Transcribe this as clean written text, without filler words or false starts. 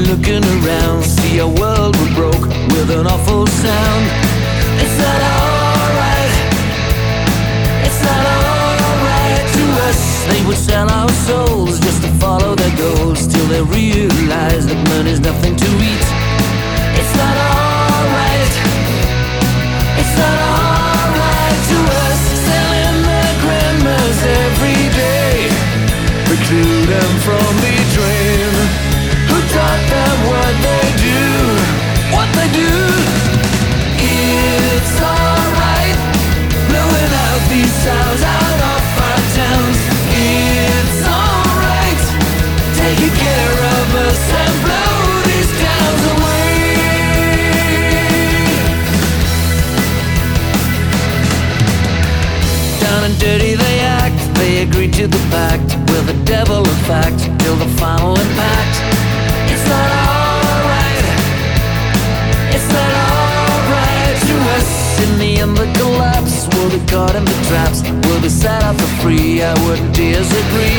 looking around, see our world was broke with an awful sound. It's not alright, it's not alright to us. They would sell our souls just to follow their goals, till they realize that money's nothing to eat. It's not alright, it's not alright to us. Selling their grandmas every day, recruit them from the drain. Who taught them what they do, what they do? It's alright, blowing out these sounds out of our towns. It's alright, taking care of us and blow these towns away. Down and dirty they act, they agreed to the pact with the devil in fact, till the final impact. It's not alright, it's not alright to us. In the end the collapse, we'll be caught in the traps, we'll be set up for free, I wouldn't disagree.